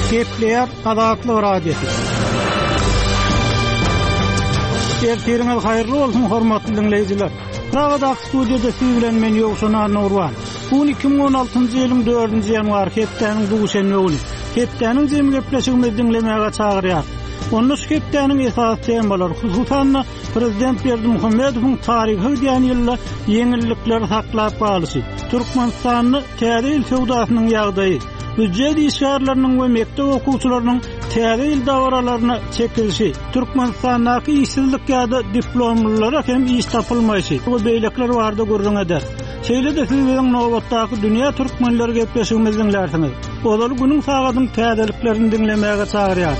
Gepler Azatlyk radiosu. Erteriňiz haýyrly bolsun hormatly dinleýijiler. Pragada studiýada siz bilen men Ýogşan Nurwan. Bu 2016-njy ýylyň 4-nji ýanwar hepdeniň duguşan ýoly. Hepdeniň jemgy gepleşigimizi dinlemäge çagyrýar. Onu hepdeniň esas temalary hususan Prezident Berdimuhammedowyň taryhy diýen ýylla ýeňillikleri saklap galyşy, Türkmenistanyň täze il sowdasynyň ýagdaýy, büdjet işgärleriniň we mektep okuwçylarynyň täze il dawaralaryna çekilişi, Türkmenistandaky işsizlik ýa-da diplomlulara hem iş tapylmaýşy. Bu beýlekler barda görüň eder. Şeýle de siz bilen nowatdaky dünýä türkmenleri gepleşigimizi dinlersiňiz. Olar günüň sagatyň täzeliklerini dinlemäge çagyrýar.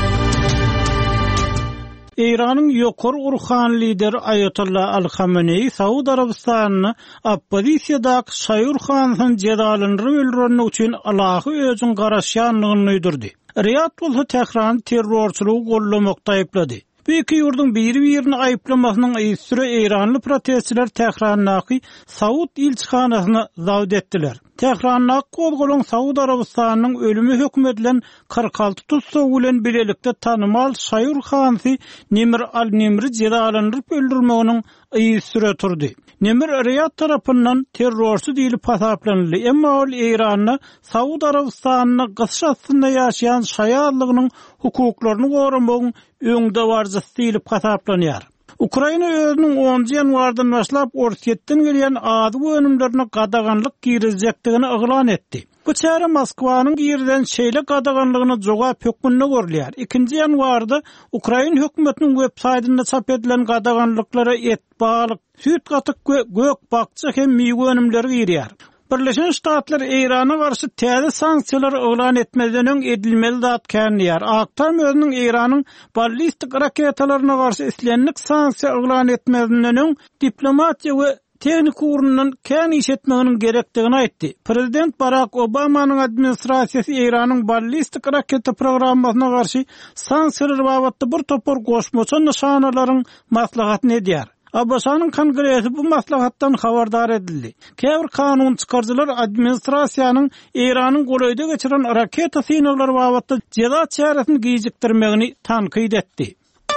İran'ın ýokary urhan lideri Ayatollah Al-Khamenei Saud Arabistanyny oppozisiýadaky Şaýur Hanyň jedalandyryp öldüreni üçin alahy özüň garaşýanlygyny öýdürdi. Riyad bolsa Tehran terrorçylygy gollamakda aýplady. Bu iki ýurdun biri-birini aýplamasynyň ýysyry İranly protestçiler Tehrandaky Saud ilçihanasyny zawd etdiler. Tehrandaky gozgolan Saud Arabistanynyň ölümi hökm edilen 46 tutsagy bilen bilelikde tanymal Şaýur Hanyň Nimr al-Nimri jedalandyryp öldürmeginiň ýysyry turdy. Nimr Riyad tarapyndan terrorçy diýilip hasaplandy. Emma ol İranyny Saud Arabistanyny gysgatynda ýaşaýan şaýarlygynyň hukuklaryny goramagyň öňde warjysy diýilip hasaplanýar. Ukraina özüniň 10-njy ýanwardan başlap Orsetden gelýän ady önümlerine gadaganlyk girizjekdigini eglan etdi. Bu çäre Moskwanyň ýerden şeýle gadaganlygyny jogap hökmünde görülýär. 2-nji ýanwarda Ukraina hökümetiniň web-saýtynda çap edilen gadaganlyklara et, balyk, süt gatyk we gök bakça hem miýwe önümleri girýär. Birleşen Ştatlar İran'a karşı täze sanksiýalar eglan etmezden öň edilmeli zat känýär. Aktam özüniň İran'yň ballistik raketalaryna karşı islenlik sanksiýa eglan etmezden öň diplomatiýa we tehnik urundan kän iş etmeginiň gerekdigini aýtdy. Prezident Barack Obamanyň administrasiýasy İran'yň ballistik raketa programasyna karşı sanksiýalar babatda bir topar goşmaça nişanalaryň maslahatyny edýär. Abbasanyň kongresi bu maslahatdan habardar edildi. Käbir kanun çykarjylar administrasiýanyň İranyň golayda geçiren raketa synaglary babatda jeda çäresini gijikdirmegini tankyd etdi.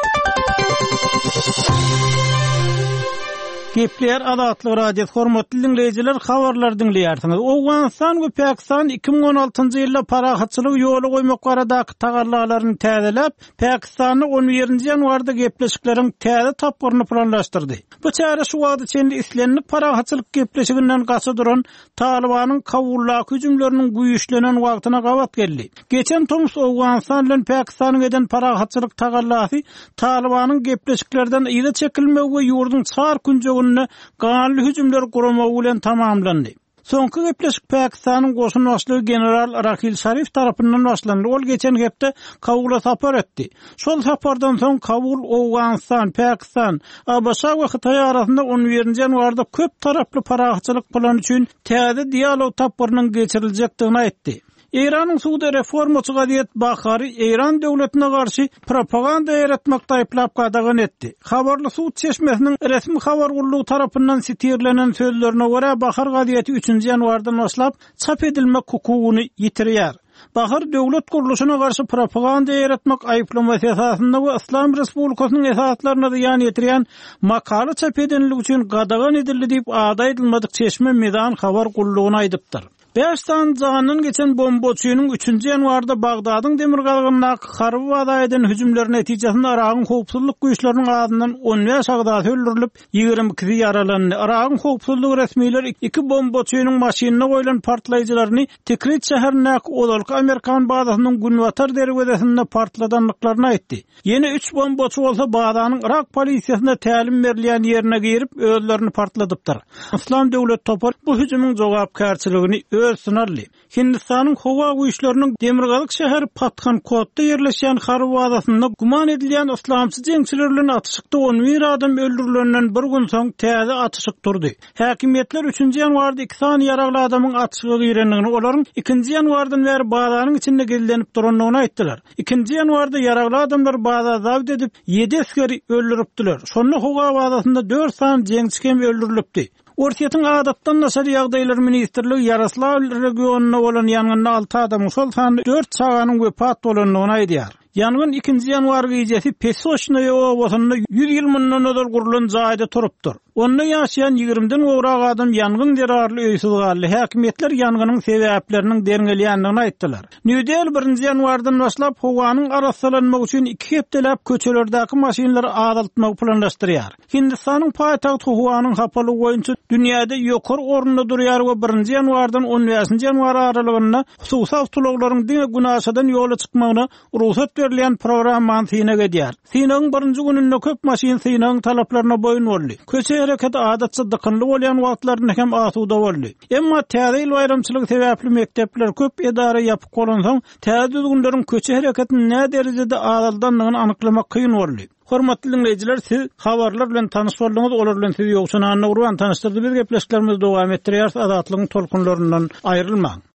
Gepler Azatlyk radiosu hormatly dinleýijiler, habarlar dinleýärsiňiz. Awganistan we Pakistan 2016-njy ýylda parahatçylyk ýoly goýmak baradaky tagarlalaryny täzelep, Pakistanyň 11-nji ýanwarda gepleşikleriň täze tapgyryny planlaşdyrdy. Bu çäre şu wagtda çenli islenlik parahatçylyk gepleşiginden gaça duran Talibanyň kawullaky hüjümleriniň güýçlenen wagtyna gawat geldi. Geçen Tomus Awganistan bilen Pakistanyň eden parahatçylyk tagarlasy Talibanyň gepleşiklerden ýyla çekilmegi we ýurdun çar günjegini ganly hüjümler guramagy bilen tamamlandy. Soňky gepleşik Pakistanyň goşun başlygy general Rahil Sharif tarapyndan başlandy. Ol geçen hepde Kabula sapar etdi. Şol sapardan soň Kabul, Awganistan, Pakistan, Abşa we Hytaý arasynda 11-nji ýanwarda köp taraply parahatçylyk plany üçin täze dialog tapyrynyň geçirilejekdigini aýtdy. İran'ın suda reformaçı Gadiyet Bakhari İran döwletine karşı propaganda yaratmakda aýplap gadagan etdi. Habarly Suud çeşmesiniň resmi habar gurulugy tarapyndan sitirlenen sözlerine görä Bahar Gadiyeti 3-nji ýanwardan başlap çap edilmek hukugyny ýitirýär. Bahar döwlet guruluşyna karşı propaganda yaratmak aýplamasy esasynda we Islam Respublikasynyň esaslaryna ýan ýetirýän makala çap edilmegi üçin gadagan edildi diýip ada edilmedik çeşme Medan habar gurulugyna aýdypdyr. Beştan zanyň geçen bomboçynyň 3-nji ýanwarda Bagdadyň demirgalgynyndaky harby wada eden hüjümler netijesinde Iragyň howpsuzlyk güýçleriniň adyndan 15 agdaty öldürilip 22 ýaralandy. Iragyň howpsuzlyk resmiýetleri 2 bomboçynyň maşynyna goýulan partlaýjylaryny Tikrit şäherindäki odalyk Amerikan bazasynyň Günwatar derwezesinde partladanlyklaryny aýtdy. Ýene 3 bomboçy bolsa Bagdadyň Irak polisiýasyna tälim berilýän ýerine girip özlerini partladypdyr. İslam döwlet topar bu hüjümüň jogapkärçiligini sınarly. Hindistanyň howa güýçleriniň Demirgalyk şäheri Pathankotda ýerleşýän harby bazasynda guman edilýän islamçy jeňçiler bilen atışykda 11 adam öldürilenden bir gün soň täze atışyk turdy. Häkimetler 3-nji ýanwarda 2 sany ýaragly adamyň atışyga girenligini, olaryň 2-nji ýanwardan bäri bazanyň içinde gelenip duranlygyny aýtdylar. 2-nji ýanwarda ýaragly adamlar baza zawd edip 7 askeri öldüripdiler. Şonda howa bazasynda 4 sany jeňçi hem öldürilipdi. Orsiýetin adatdan nasar ýagdaýlar ministrligi Yaroslav regionuna bolan ýangynda 6 adam şol sany 4 çaganyň wepat bolanlygyny aýdýar. Yangyn 2 ýanwar gecesi Pesoşnoy owasyna 100 ýyl mundan öňe gurulan jaýda turupdyr. Onda ýaşaýan 20-den gowrak adam yangyn derarly öýsüz galdy. Häkimetler yangının sebäpleriniň derňelýändigini aýtdylar. Nüdel 1 ýanwardan başlap howanyň arassalanmagy üçin 2 hepdelap köçelerdäki maşinalary azaltmagy planlaşdyrýar. Hindistanyň paýtagty howanyň hapalygy boýunça dünýäde ýokary orunda durýar we 1 ýanwardan 15 ýanwar aralygynda hususy awtologlaryň diňe günaşadan ýola çykmagyna ruhsat berilýän programmany syna gedýär. Synyň 1-nji gününde köp maşin synyň talaplaryna boýun boldy. Hareket adatça dıkınlı bolýan wagtlaryny hem asuda boldy. Emma täze bayramçylyk sebäpli mektepler köp edara ýapyp bolansoň, täze günleriň köçe hareketini nä derejede azaldanlygyny anyklamak kyn boldy. Hormatly dinleýijiler, siz habarlar bilen tanyş boldyňyz, olar bilen sizi ýokşunanyny urban tanışdyrdy. Biz gepleşiklerimizi dowam etdirýär, azatlygyň tolkunlaryndan aýrylmaň.